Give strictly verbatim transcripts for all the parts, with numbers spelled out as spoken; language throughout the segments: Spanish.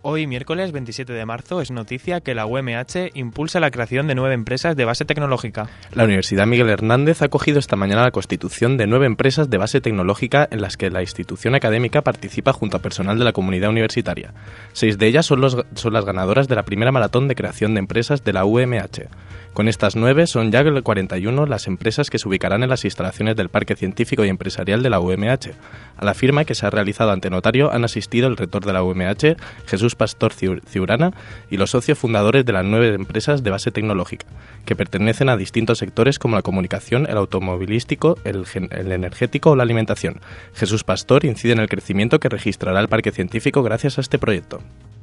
Hoy, miércoles veintisiete de marzo, es noticia que la U M H impulsa la creación de nueve empresas de base tecnológica. La Universidad Miguel Hernández ha acogido esta mañana la constitución de nueve empresas de base tecnológica en las que la institución académica participa junto a personal de la comunidad universitaria. Seis de ellas son, los, son las ganadoras de la primera maratón de creación de empresas de la U M H. Con estas nueve son ya cuarenta y uno las empresas que se ubicarán en las instalaciones del Parque Científico y Empresarial de la U M H. A la firma, que se ha realizado ante notario, han asistido el rector de la U M H, Jesús Pastor Ciurana, y los socios fundadores de las nueve empresas de base tecnológica, que pertenecen a distintos sectores como la comunicación, el automovilístico, el, el energético o la alimentación. Jesús Pastor incide en el crecimiento que registrará el Parque Científico gracias a este proyecto.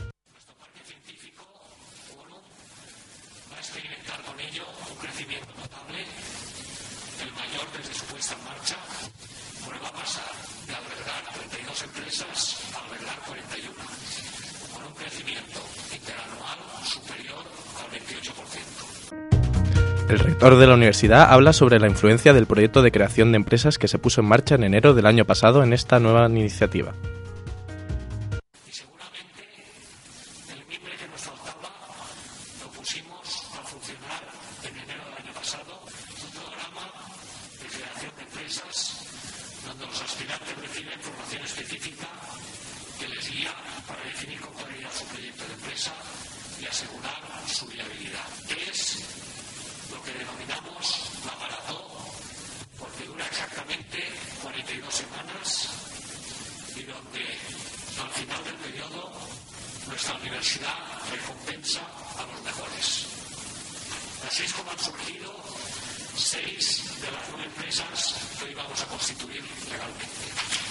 El rector de la universidad habla sobre la influencia del proyecto de creación de empresas que se puso en marcha en enero del año pasado en esta nueva iniciativa. Y seguramente el mimbre que nos faltaba lo pusimos a funcionar en enero del año pasado, un programa de creación de empresas donde los aspirantes reciben formación específica que les guía para definir con claridad su proyecto de empresa y asegurar su viabilidad. Es lo que denominamos la maratón, porque dura exactamente cuarenta y dos semanas y donde al final del periodo nuestra universidad recompensa a los mejores. Así es como han surgido seis de las nueve empresas que hoy vamos a constituir legalmente.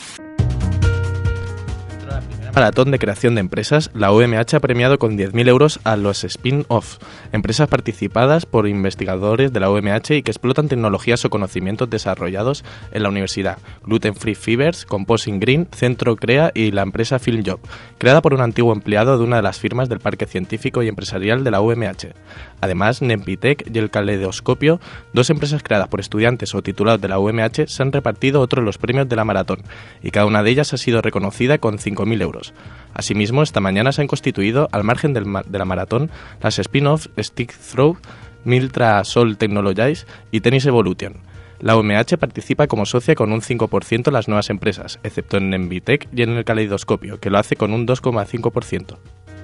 Maratón de creación de empresas, la U M H ha premiado con diez mil euros a los spin-off, empresas participadas por investigadores de la U M H y que explotan tecnologías o conocimientos desarrollados en la universidad. Gluten Free Fibers, Composing Green, Centro Crea y la empresa FilmJob, creada por un antiguo empleado de una de las firmas del Parque Científico y Empresarial de la U M H. Además, Nempitec y el Caleidoscopio, dos empresas creadas por estudiantes o titulados de la U M H, se han repartido otros de los premios de la maratón, y cada una de ellas ha sido reconocida con cinco mil euros. Asimismo, esta mañana se han constituido, al margen del ma- de la maratón, las spin-off Stick Throw, Miltra Sol Technologies y Tennis Evolution. La U M H participa como socia con un cinco por ciento en las nuevas empresas, excepto en Nempitec y en el Caleidoscopio, que lo hace con un dos coma cinco por ciento.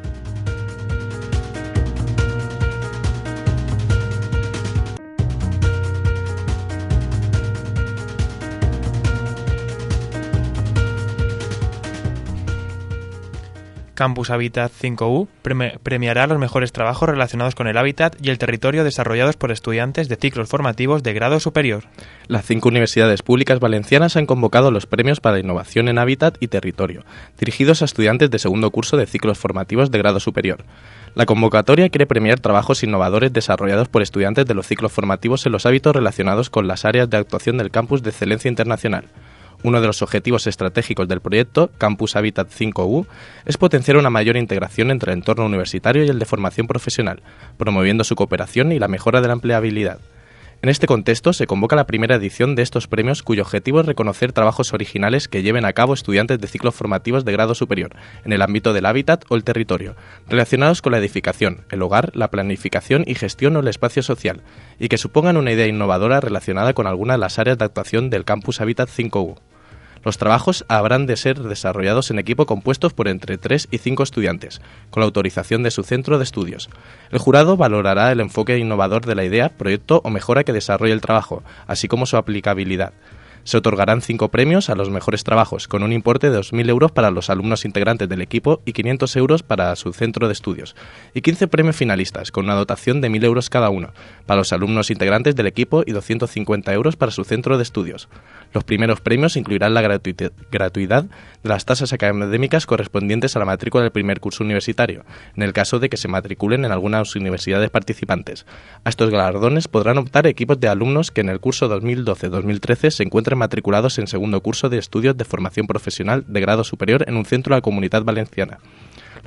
Campus Habitat cinco U premiará los mejores trabajos relacionados con el hábitat y el territorio desarrollados por estudiantes de ciclos formativos de grado superior. Las cinco universidades públicas valencianas han convocado los premios para innovación en hábitat y territorio, dirigidos a estudiantes de segundo curso de ciclos formativos de grado superior. La convocatoria quiere premiar trabajos innovadores desarrollados por estudiantes de los ciclos formativos en los hábitos relacionados con las áreas de actuación del Campus de Excelencia Internacional. Uno de los objetivos estratégicos del proyecto, Campus Habitat cinco U, es potenciar una mayor integración entre el entorno universitario y el de formación profesional, promoviendo su cooperación y la mejora de la empleabilidad. En este contexto se convoca la primera edición de estos premios, cuyo objetivo es reconocer trabajos originales que lleven a cabo estudiantes de ciclos formativos de grado superior, en el ámbito del hábitat o el territorio, relacionados con la edificación, el hogar, la planificación y gestión o el espacio social, y que supongan una idea innovadora relacionada con alguna de las áreas de actuación del Campus Habitat cinco U. Los trabajos habrán de ser desarrollados en equipo compuestos por entre tres y cinco estudiantes, con la autorización de su centro de estudios. El jurado valorará el enfoque innovador de la idea, proyecto o mejora que desarrolle el trabajo, así como su aplicabilidad. Se otorgarán cinco premios a los mejores trabajos, con un importe de dos mil euros para los alumnos integrantes del equipo y quinientos euros para su centro de estudios, y quince premios finalistas, con una dotación de mil euros cada uno, para los alumnos integrantes del equipo y doscientos cincuenta euros para su centro de estudios. Los primeros premios incluirán la gratuit- gratuidad de las tasas académicas correspondientes a la matrícula del primer curso universitario, en el caso de que se matriculen en algunas universidades participantes. A estos galardones podrán optar equipos de alumnos que en el curso dos mil doce dos mil trece se encuentren matriculados en segundo curso de estudios de formación profesional de grado superior en un centro de la Comunidad Valenciana.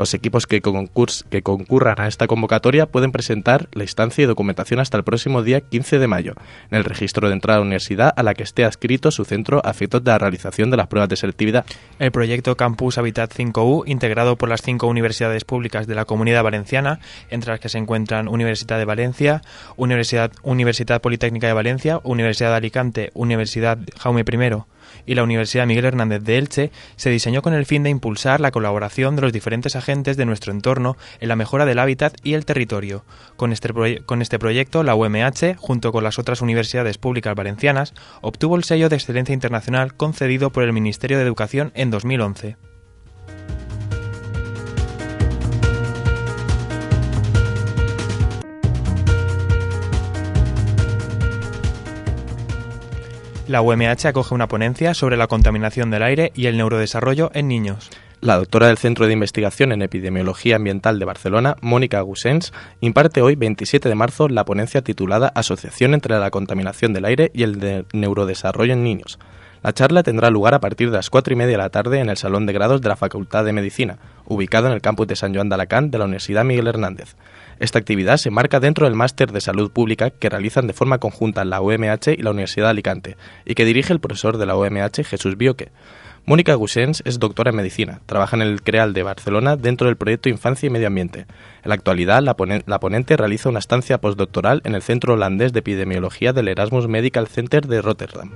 Los equipos que, concurs que concurran a esta convocatoria pueden presentar la instancia y documentación hasta el próximo día quince de mayo en el registro de entrada a la universidad a la que esté adscrito su centro a efectos de la realización de las pruebas de selectividad. El proyecto Campus Habitat cinco U, integrado por las cinco universidades públicas de la Comunidad Valenciana, entre las que se encuentran Universidad de Valencia, Universidad, Universidad Politécnica de Valencia, Universidad de Alicante, Universidad Jaume primero y la Universidad Miguel Hernández de Elche, se diseñó con el fin de impulsar la colaboración de los diferentes agentes de nuestro entorno en la mejora del hábitat y el territorio. Con este, proye- con este proyecto, la U M H, junto con las otras universidades públicas valencianas, obtuvo el sello de Excelencia Internacional concedido por el Ministerio de Educación en dos mil once. La U M H acoge una ponencia sobre la contaminación del aire y el neurodesarrollo en niños. La doctora del Centro de Investigación en Epidemiología Ambiental de Barcelona, Mónica Gussens, imparte hoy, veintisiete de marzo, la ponencia titulada Asociación entre la contaminación del aire y el de neurodesarrollo en niños. La charla tendrá lugar a partir de las cuatro y media de la tarde en el Salón de Grados de la Facultad de Medicina, ubicado en el campus de San Joan de Alacant de la Universidad Miguel Hernández. Esta actividad se enmarca dentro del Máster de Salud Pública que realizan de forma conjunta la U M H y la Universidad de Alicante, y que dirige el profesor de la U M H, Jesús Bioque. Mónica Gussens es doctora en Medicina, trabaja en el CREAL de Barcelona dentro del proyecto Infancia y Medio Ambiente. En la actualidad, la, ponen- la ponente realiza una estancia postdoctoral en el Centro Holandés de Epidemiología del Erasmus Medical Center de Rotterdam.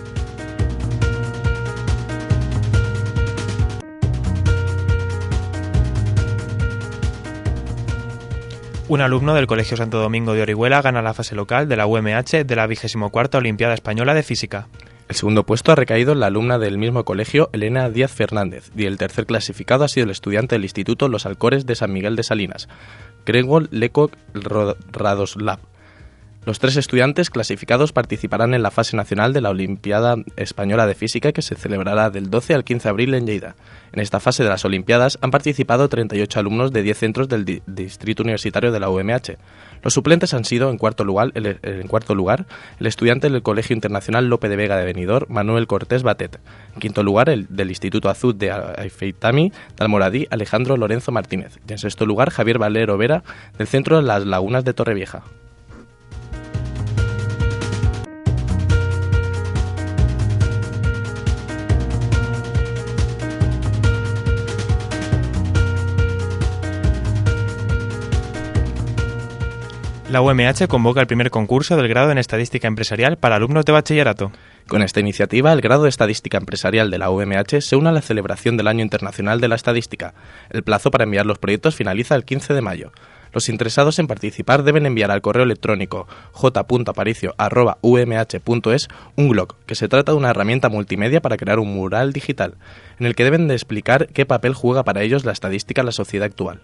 Un alumno del Colegio Santo Domingo de Orihuela gana la fase local de la U M H de la vigésimo cuarta Olimpiada Española de Física. El segundo puesto ha recaído en la alumna del mismo colegio, Elena Díaz Fernández, y el tercer clasificado ha sido el estudiante del Instituto Los Alcores de San Miguel de Salinas, Gregor Leco Radoslav. Los tres estudiantes clasificados participarán en la fase nacional de la Olimpiada Española de Física que se celebrará del doce al quince de abril en Lleida. En esta fase de las Olimpiadas han participado treinta y ocho alumnos de diez centros del di- Distrito Universitario de la U M H. Los suplentes han sido, en cuarto lugar, el, en cuarto lugar, el estudiante del Colegio Internacional Lope de Vega de Benidorm, Manuel Cortés Batet. En quinto lugar, el del Instituto Azud de Aifeitami, de Almoradí, Alejandro Lorenzo Martínez. Y en sexto lugar, Javier Valero Vera, del Centro de las Lagunas de Torrevieja. La U M H convoca el primer concurso del grado en Estadística Empresarial para alumnos de bachillerato. Con esta iniciativa, el grado de Estadística Empresarial de la U M H se une a la celebración del Año Internacional de la Estadística. El plazo para enviar los proyectos finaliza el quince de mayo. Los interesados en participar deben enviar al correo electrónico j punto aparicio arroba u m h punto es un blog, que se trata de una herramienta multimedia para crear un mural digital, en el que deben de explicar qué papel juega para ellos la estadística en la sociedad actual.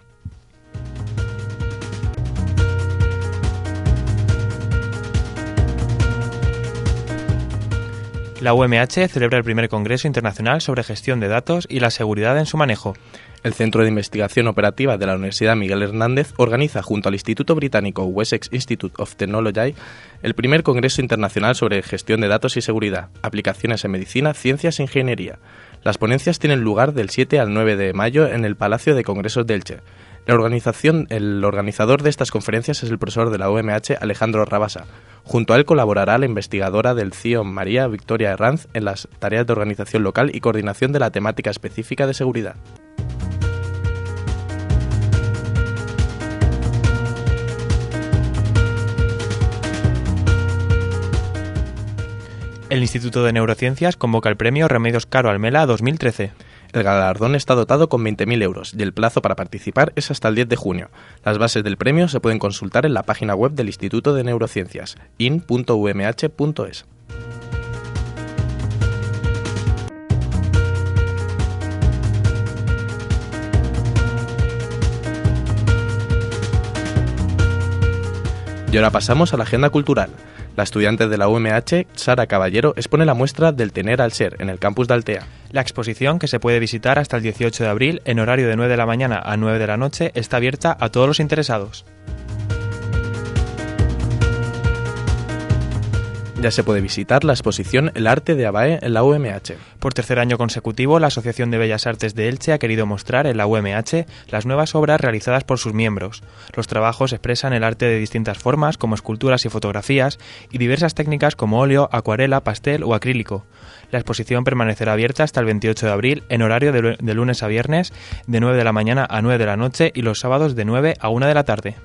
La U M H celebra el primer Congreso Internacional sobre Gestión de Datos y la Seguridad en su manejo. El Centro de Investigación Operativa de la Universidad Miguel Hernández organiza, junto al Instituto Británico Wessex Institute of Technology, el primer Congreso Internacional sobre Gestión de Datos y Seguridad, aplicaciones en medicina, ciencias e ingeniería. Las ponencias tienen lugar del siete al nueve de mayo en el Palacio de Congresos de Elche. La organización, el organizador de estas conferencias es el profesor de la U M H, Alejandro Rabasa. Junto a él colaborará la investigadora del C I O María Victoria Herranz en las tareas de organización local y coordinación de la temática específica de seguridad. El Instituto de Neurociencias convoca el premio Remedios Caro Almela dos mil trece. El galardón está dotado con veinte mil euros y el plazo para participar es hasta el diez de junio. Las bases del premio se pueden consultar en la página web del Instituto de Neurociencias, in punto u m h punto es. Y ahora pasamos a la agenda cultural. La estudiante de la U M H, Sara Caballero, expone la muestra del Tener al Ser en el campus de Altea. La exposición, que se puede visitar hasta el dieciocho de abril en horario de nueve de la mañana a nueve de la noche, está abierta a todos los interesados. Ya se puede visitar la exposición El arte de Abae en la U M H. Por tercer año consecutivo, la Asociación de Bellas Artes de Elche ha querido mostrar en la U M H las nuevas obras realizadas por sus miembros. Los trabajos expresan el arte de distintas formas, como esculturas y fotografías, y diversas técnicas como óleo, acuarela, pastel o acrílico. La exposición permanecerá abierta hasta el veintiocho de abril en horario de, de lunes a viernes, de nueve de la mañana a nueve de la noche y los sábados de nueve a una de la tarde.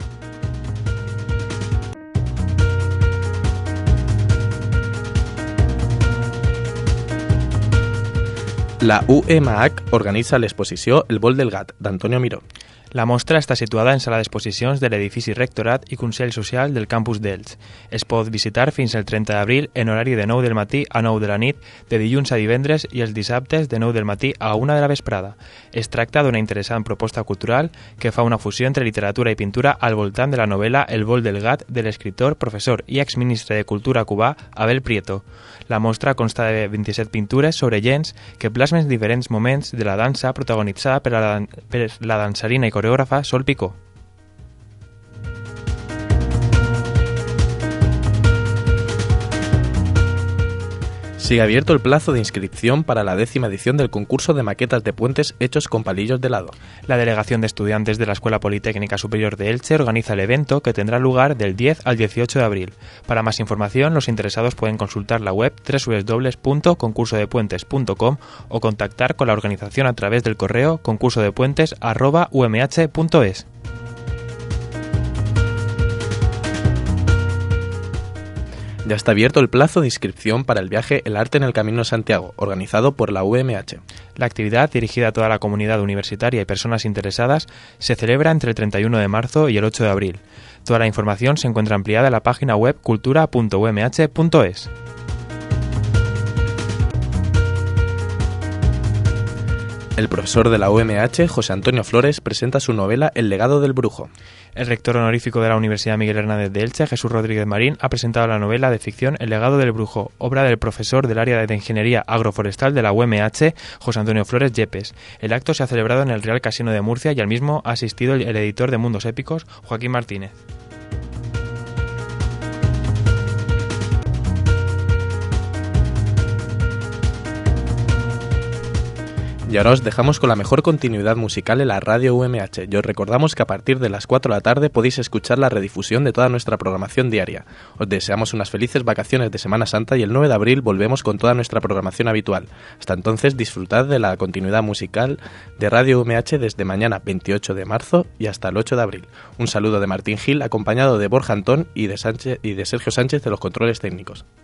La U E M A C organitza l'exposició El vol del gat, d'Antonio Miró. La mostra està situada en sala d'exposicions de l'edifici Rectorat i Consell Social del campus d'Elx. Es pot visitar fins el trenta d'abril en horari de nou del matí a nou de la nit, de dilluns a divendres i els dissabtes de nou del matí a una de la vesprada. Es tracta d'una interessant proposta cultural que fa una fusió entre literatura i pintura al voltant de la novel·la El vol del gat de l'escriptor, professor i exministre de Cultura cubà Abel Prieto. La mostra consta de vint-i-set pintures sobre llenç que plasmen diferents moments de la dansa protagonitzada per la, per la dansarina i coreògrafa Sol Picó. Sigue abierto el plazo de inscripción para la décima edición del concurso de maquetas de puentes hechos con palillos de helado. La Delegación de Estudiantes de la Escuela Politécnica Superior de Elche organiza el evento que tendrá lugar del diez al dieciocho de abril. Para más información, los interesados pueden consultar la web doble u doble u doble u punto concurso de puentes punto com o contactar con la organización a través del correo concursodepuentes arroba u m h punto es. Ya está abierto el plazo de inscripción para el viaje El arte en el Camino de Santiago, organizado por la U M H. La actividad, dirigida a toda la comunidad universitaria y personas interesadas, se celebra entre el treinta y uno de marzo y el ocho de abril. Toda la información se encuentra ampliada en la página web cultura punto u m h punto es. El profesor de la U M H, José Antonio Flores, presenta su novela El legado del brujo. El rector honorífico de la Universidad Miguel Hernández de Elche, Jesús Rodríguez Marín, ha presentado la novela de ficción El legado del brujo, obra del profesor del área de Ingeniería Agroforestal de la U M H, José Antonio Flores Yepes. El acto se ha celebrado en el Real Casino de Murcia y al mismo ha asistido el editor de Mundos Épicos, Joaquín Martínez. Y ahora os dejamos con la mejor continuidad musical en la radio U M H y os recordamos que a partir de las cuatro de la tarde podéis escuchar la redifusión de toda nuestra programación diaria. Os deseamos unas felices vacaciones de Semana Santa y el nueve de abril volvemos con toda nuestra programación habitual. Hasta entonces disfrutad de la continuidad musical de Radio U M H desde mañana veintiocho de marzo y hasta el ocho de abril. Un saludo de Martín Gil acompañado de Borja Antón y de, Sánchez, y de Sergio Sánchez de los controles técnicos.